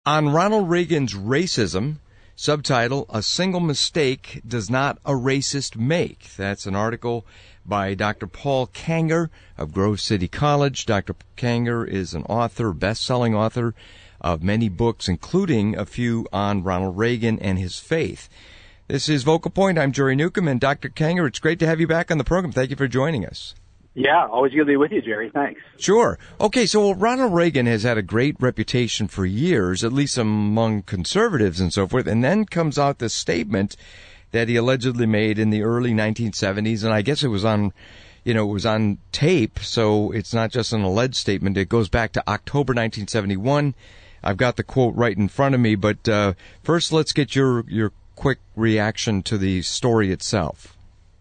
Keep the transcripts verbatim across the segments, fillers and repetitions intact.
On Ronald Reagan's racism, subtitle, A Single Mistake Does Not a Racist Make. That's an article by Doctor Paul Kanger of Grove City College. Doctor Kanger is an author, best-selling author of many books, including a few on Ronald Reagan and his faith. This is Vocal Point. I'm Jerry Newcomb, and Doctor Kanger, it's great to have you back on the program. Thank you for joining us. Yeah, always good to be with you, Jerry. Thanks. Sure. Okay, so Ronald Reagan has had a great reputation for years, at least among conservatives and so forth, and then comes out this statement that he allegedly made in the early nineteen seventies, and I guess it was on, you know, it was on tape, so it's not just an alleged statement. It goes back to October nineteen seventy-one. I've got the quote right in front of me, but uh, first let's get your, your quick reaction to the story itself.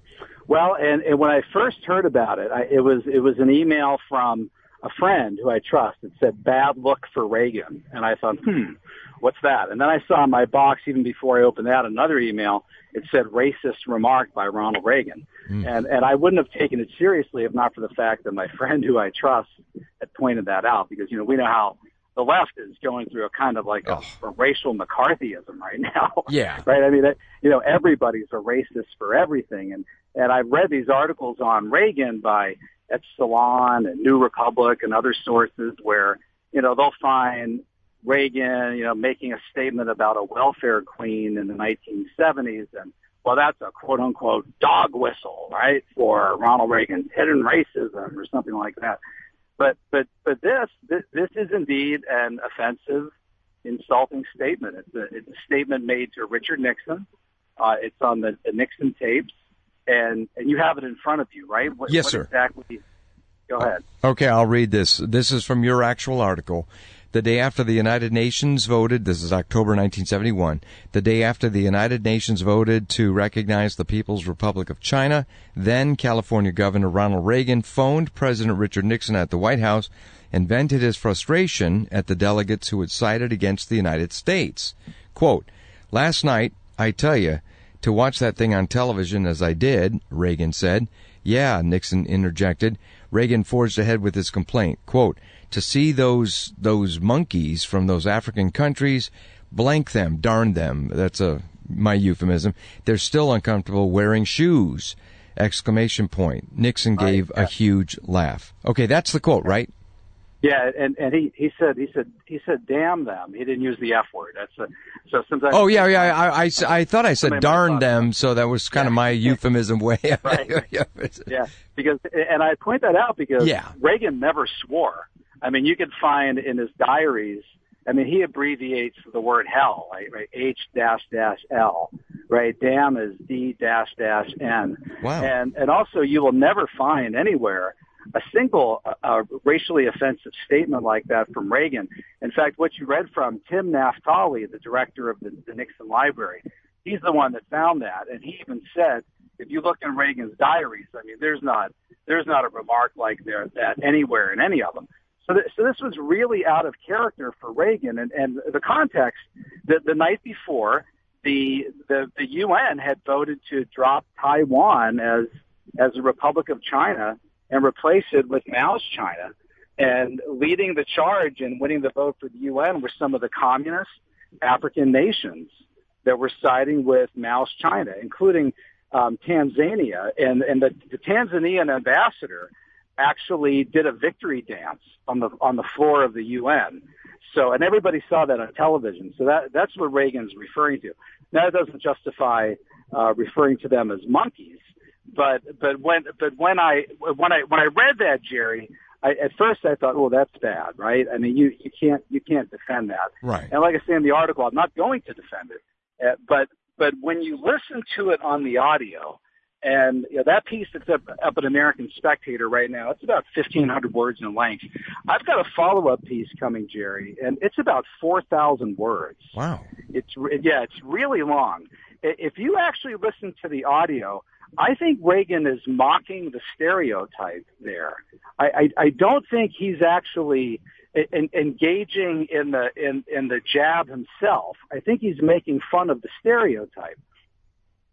Well, and, and when I first heard about it, I, it was it was an email from a friend who I trust. It said, "Bad look for Reagan." And I thought, hmm, what's that? And then I saw in my box, even before I opened that, another email. It said, "Racist remark by Ronald Reagan." Mm. And, and I wouldn't have taken it seriously if not for the fact that my friend who I trust had pointed that out. Because, you know, we know how the left is going through a kind of like a, oh. a racial McCarthyism right now. Yeah. Right? I mean, it, you know, everybody's a racist for everything. And, and I've read these articles on Reagan by Epsilon and New Republic and other sources where, you know, they'll find Reagan, you know, making a statement about a welfare queen in the nineteen seventies. And, well, that's a quote unquote dog whistle, right, for Ronald Reagan's hidden racism or something like that. But, but, but this, this, this is indeed an offensive, insulting statement. It's a, it's a statement made to Richard Nixon. Uh, it's on the, the Nixon tapes. And, and you have it in front of you, right? What, yes, what sir. Exactly? Go ahead. Okay, I'll read this. This is from your actual article. The day after the United Nations voted, this is October nineteen seventy-one, the day after the United Nations voted to recognize the People's Republic of China, then California Governor Ronald Reagan phoned President Richard Nixon at the White House and vented his frustration at the delegates who had sided against the United States. Quote, "Last night, I tell you, to watch that thing on television as I did," Reagan said. "Yeah," Nixon interjected. Reagan forged ahead with his complaint. Quote, "To see those those monkeys from those African countries, blank them, darn them." That's a my euphemism. "They're still uncomfortable wearing shoes!" Exclamation point. Nixon gave right. a huge laugh. Okay, that's the quote, right? Yeah, and, and he, he said he said he said damn them. He didn't use the F word. That's a, so sometimes. Oh yeah, yeah. I, I, I thought I said darn them, so that was kind yeah. of my euphemism way. Right. yeah, because and I point that out because yeah. Reagan never swore. I mean, you could find in his diaries. I mean, he abbreviates the word hell, right? right? H dash dash L, right? Damn is D dash dash N. Wow. And and also, you will never find anywhere a single uh, racially offensive statement like that from Reagan. In fact, what you read from Tim Naftali, the director of the, the Nixon Library, he's the one that found that, and he even said, if you look in Reagan's diaries, I mean, there's not there's not a remark like there that anywhere in any of them. So, th- so this was really out of character for Reagan, and, and the context that the night before, the, the the U N had voted to drop Taiwan as as a Republic of China and replace it with Mao's China. And leading the charge and winning the vote for the U N were some of the communist African nations that were siding with Mao's China, including um, Tanzania. And, and the, the Tanzanian ambassador actually did a victory dance on the on the floor of the U N. So, and everybody saw that on television. So that that's what Reagan's referring to. Now, it doesn't justify uh, referring to them as monkeys. But but when but when I when I when I read that, Jerry, I, at first I thought, oh, that's bad, right? I mean, you, you can't you can't defend that, right? And like I say in the article, I'm not going to defend it. Uh, but but when you listen to it on the audio, and you know, that piece that's up, up at American Spectator right now, it's about fifteen hundred words in length. I've got a follow-up piece coming, Jerry, and it's about four thousand words. Wow. It's yeah, it's really long. If you actually listen to the audio, I think Reagan is mocking the stereotype there. I, I, I don't think he's actually in, engaging in the in, in the jab himself. I think he's making fun of the stereotype.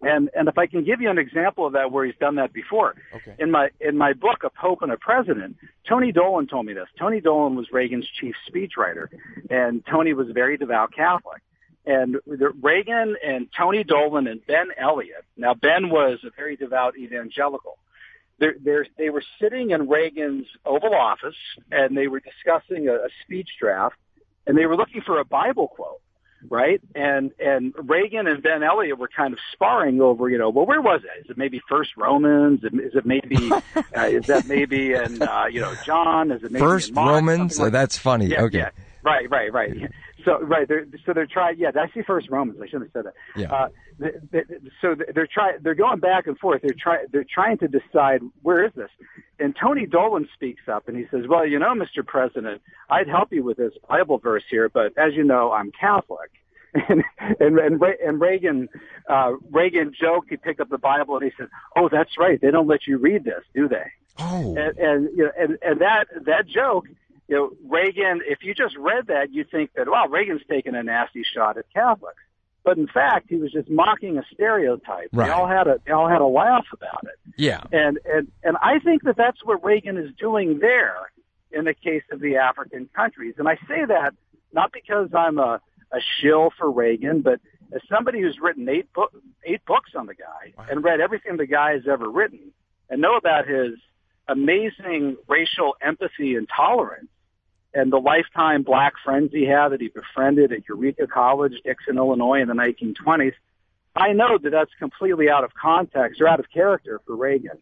And and if I can give you an example of that where he's done that before, Okay. in my in my book, A Pope and a President, Tony Dolan told me this. Tony Dolan was Reagan's chief speechwriter, and Tony was a very devout Catholic. And the, Reagan and Tony Dolan and Ben Elliott. Now Ben was a very devout evangelical. They're, they're, they were sitting in Reagan's Oval Office, and they were discussing a, a speech draft, and they were looking for a Bible quote. Right, and and Reagan and Ben Elliott were kind of sparring over, you know, well, where was it? Is it maybe First Romans? Is it maybe? uh, is that maybe in uh, you know John? Is it maybe First in Mark? Romans? Like, That's funny. yeah, okay. Yeah. Right, right, right. So right, they're, so they're trying. Yeah, I see First Romans. I shouldn't have said that. Yeah. Uh, they, they, so they're trying. They're going back and forth. They're trying. They're trying to decide where is this. And Tony Dolan speaks up and he says, "Well, you know, Mister President, I'd help you with this Bible verse here, but as you know, I'm Catholic." And, and, and, and Reagan, uh, Reagan joked, he picked up the Bible and he said, "Oh, that's right. They don't let you read this, do they?" Oh. And, and, you know, and, and that, that joke, you know, Reagan, if you just read that, you think that, well, Reagan's taking a nasty shot at Catholics. But in fact, he was just mocking a stereotype. Right. They all had a, they all had a laugh about it. Yeah. And, and, and I think that that's what Reagan is doing there in the case of the African countries. And I say that not because I'm a, a shill for Reagan, but as somebody who's written eight book, eight books on the guy wow. and read everything the guy has ever written and know about his amazing racial empathy and tolerance and the lifetime black friends he had that he befriended at Eureka College, Dixon, Illinois in the nineteen twenties, I know that that's completely out of context or out of character for Reagan.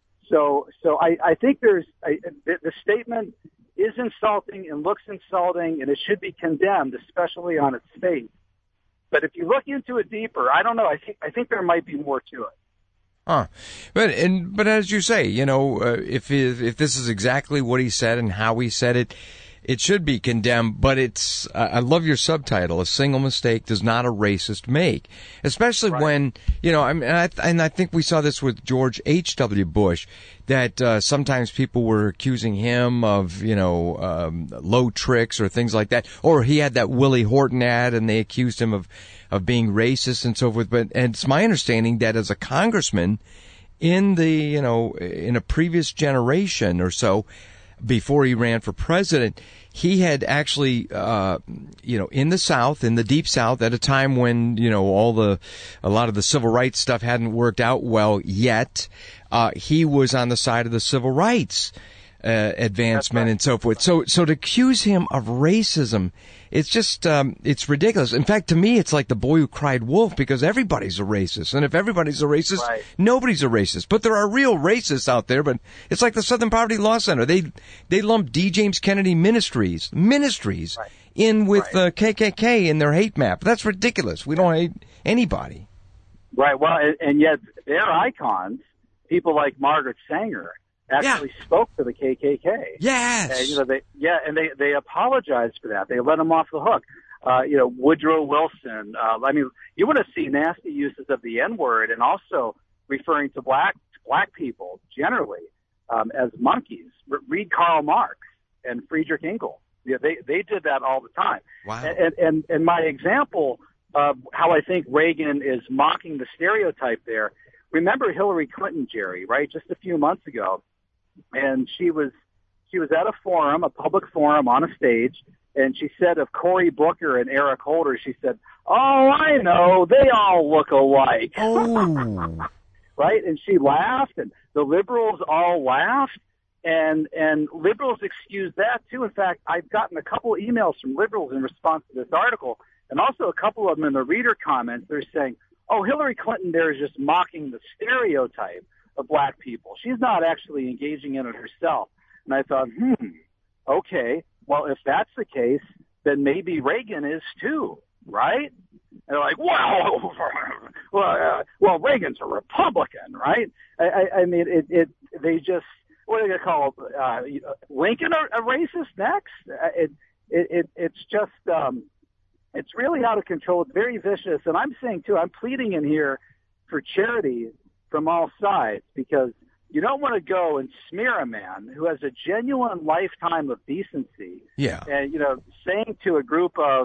So, so I, I think there's I, the, the statement is insulting and looks insulting, and it should be condemned, especially on its face. But if you look into it deeper, I don't know. I think I think there might be more to it. Huh. But and but as you say, you know, uh, if if this is exactly what he said and how he said it, it should be condemned. But it's uh, I love your subtitle: "A single mistake does not a racist make," especially right. when you know. I mean, and I, and I think we saw this with George H W. Bush. That uh, sometimes people were accusing him of, you know, um, low tricks or things like that. Or he had that Willie Horton ad and they accused him of, of being racist and so forth. But, and it's my understanding that as a congressman in the, you know, in a previous generation or so, before he ran for president, he had actually, uh, you know, in the South, in the Deep South, at a time when, you know, all the, a lot of the civil rights stuff hadn't worked out well yet, uh, he was on the side of the civil rights, uh, advancement right. and so forth. So, so to accuse him of racism, it's just, um, it's ridiculous. In fact, to me, it's like the boy who cried wolf because everybody's a racist. And if everybody's a racist, right. nobody's a racist. But there are real racists out there, but it's like the Southern Poverty Law Center. They, they lump D. James Kennedy Ministries, ministries right. in with right. uh, K K K in their hate map. That's ridiculous. We don't hate anybody. Right. Well, and, and yet their icons, people like Margaret Sanger, actually yeah. spoke to the K K K. Yes. And, you know, they, yeah, and they, they apologized for that. They let them off the hook. Uh, you know, Woodrow Wilson. Uh, I mean, you want to see nasty uses of the N-word and also referring to black black people generally um, as monkeys. Re- read Karl Marx and Friedrich Engels. Yeah, they they did that all the time. Wow. And and and my example of how I think Reagan is mocking the stereotype there. Remember Hillary Clinton, Jerry, right? Just a few months ago. And she was she was at a forum, a public forum on a stage, and she said of Cory Booker and Eric Holder, she said, "Oh, I know, they all look alike." Oh. Right? And she laughed, and the liberals all laughed, and and liberals excused that too. In fact, I've gotten a couple of emails from liberals in response to this article, and also a couple of them in the reader comments. They're saying, "Oh, Hillary Clinton there is just mocking the stereotype of black people. She's not actually engaging in it herself." And I thought, hmm, okay, well, if that's the case, then maybe Reagan is too, right? And they're like, well, well, uh, well, Reagan's a Republican, right? I, I, I mean, it, it, they just, what are they going to call uh, Lincoln a, a racist next? It, it, it, it's just, um, it's really out of control. It's very vicious. And I'm saying too, I'm pleading in here for charity from all sides, because you don't want to go and smear a man who has a genuine lifetime of decency. Yeah. And, you know, saying to a group of,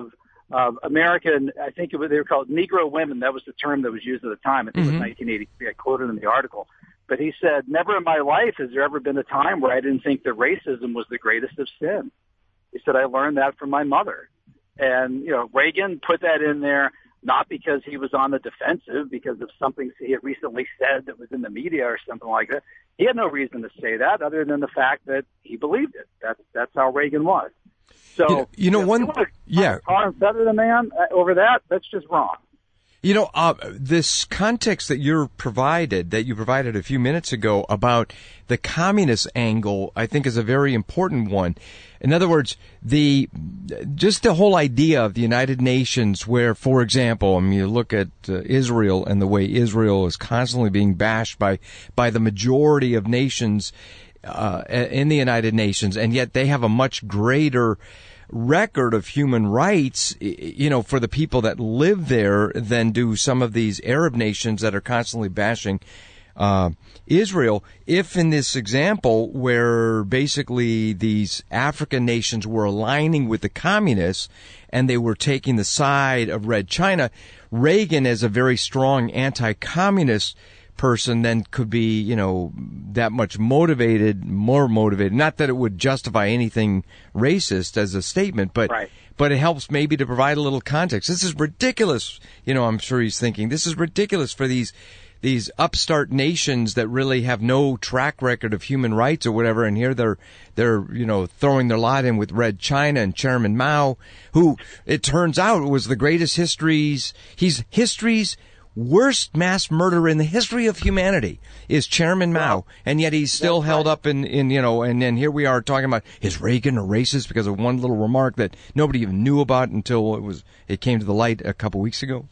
uh, American, I think it was, they were called Negro women. That was the term that was used at the time. I think mm-hmm. it was nineteen eighty-three. I quoted in the article. But he said, never in my life has there ever been a time where I didn't think that racism was the greatest of sin. He said, I learned that from my mother. And, you know, Reagan put that in there not because he was on the defensive, because of something he had recently said that was in the media or something like that. He had no reason to say that other than the fact that he believed it. That's, that's how Reagan was. So, you know, you know one, you yeah. tar and feather the man over that, that's just wrong. You know, uh, this context that you're provided, that you provided a few minutes ago about the communist angle, I think is a very important one. In other words, the, just the whole idea of the United Nations where, for example, I mean, you look at uh, Israel and the way Israel is constantly being bashed by, by the majority of nations, uh, in the United Nations, and yet they have a much greater record of human rights, you know, for the people that live there than do some of these Arab nations that are constantly bashing uh, Israel. If in this example where basically these African nations were aligning with the communists and they were taking the side of Red China, Reagan, as a very strong anti-communist person, then could be, you know, that much motivated, more motivated. Not that it would justify anything racist as a statement, but right. but it helps maybe to provide a little context. This is ridiculous. You know, I'm sure he's thinking, this is ridiculous for these these upstart nations that really have no track record of human rights or whatever, and here they're they're you know throwing their lot in with Red China and Chairman Mao, who it turns out was the greatest histories. He's history's worst mass murderer in the history of humanity is Chairman Mao, and yet he's still held right. up in, in, you know, and then here we are talking about, is Reagan a racist because of one little remark that nobody even knew about until it was, it came to the light a couple weeks ago?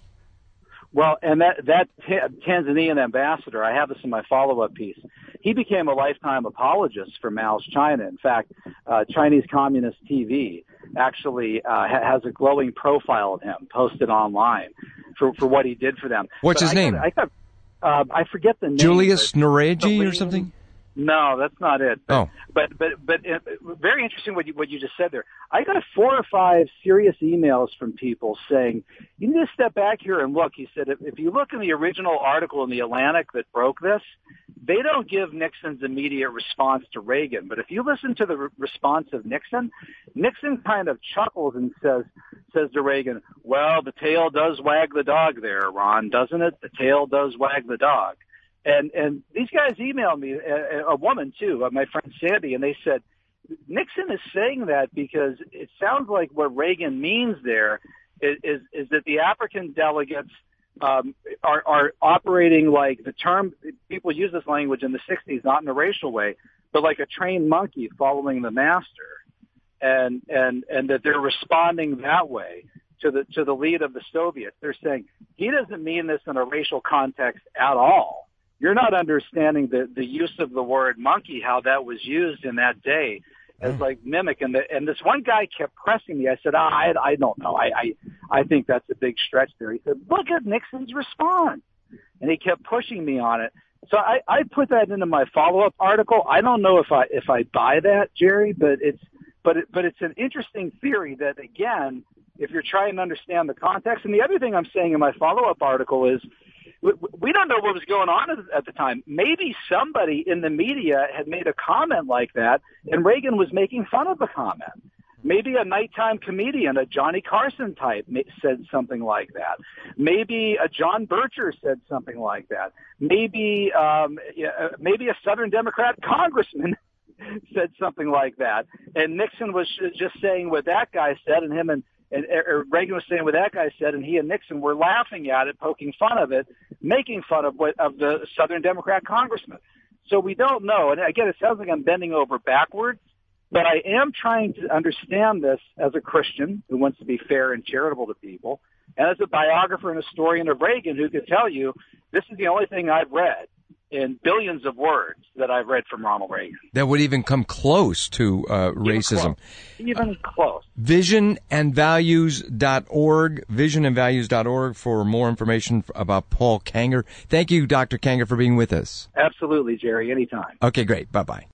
Well, and that, that Tanzanian ambassador, I have this in my follow-up piece, he became a lifetime apologist for Mao's China. In fact, uh, Chinese Communist T V actually uh, has a glowing profile of him posted online for, for what he did for them. What's but his I name? Got, I, got, uh, I forget the name. Julius Nureji or something? No, that's not it. But, oh. but, but, but uh, very interesting what you, what you just said there. I got four or five serious emails from people saying, you need to step back here and look. He said, if, if you look in the original article in the Atlantic that broke this, they don't give Nixon's immediate response to Reagan. But if you listen to the re- response of Nixon, Nixon kind of chuckles and says, says to Reagan, well, the tail does wag the dog there, Ron, doesn't it? The tail does wag the dog. And and these guys emailed me, a, a woman too, uh, my friend Sandy, and they said, Nixon is saying that because it sounds like what Reagan means there is is, is that the African delegates um, are, are operating like the term, people use this language in the sixties, not in a racial way, but like a trained monkey following the master, and and and that they're responding that way to the to the lead of the Soviets. They're saying he doesn't mean this in a racial context at all. You're not understanding the, the use of the word monkey, how that was used in that day as like mimic. And, the, and this one guy kept pressing me. I said, oh, I, I don't know. I, I, I think that's a big stretch there. He said, look at Nixon's response. And he kept pushing me on it. So I, I put that into my follow-up article. I don't know if I, if I buy that, Jerry, but it's, but it, but it's an interesting theory that, again, if you're trying to understand the context. And the other thing I'm saying in my follow-up article is, we don't know what was going on at the time. Maybe somebody in the media had made a comment like that, and Reagan was making fun of the comment. Maybe a nighttime comedian, a Johnny Carson type, said something like that. Maybe a John Bircher said something like that. Maybe um, maybe a Southern Democrat congressman said something like that. And Nixon was just saying what that guy said, and him and And Reagan was saying what that guy said, and he and Nixon were laughing at it, poking fun of it, making fun of what of the Southern Democrat congressman. So we don't know. And again, it sounds like I'm bending over backwards, but I am trying to understand this as a Christian who wants to be fair and charitable to people, and as a biographer and historian of Reagan who could tell you this is the only thing I've read in billions of words that I've read from Ronald Reagan. That would even come close to uh, racism. Even close. Even close. vision and values dot org, vision and values dot org for more information about Paul Kengor. Thank you, Doctor Kengor, for being with us. Absolutely, Jerry. Anytime. Okay, great. Bye-bye.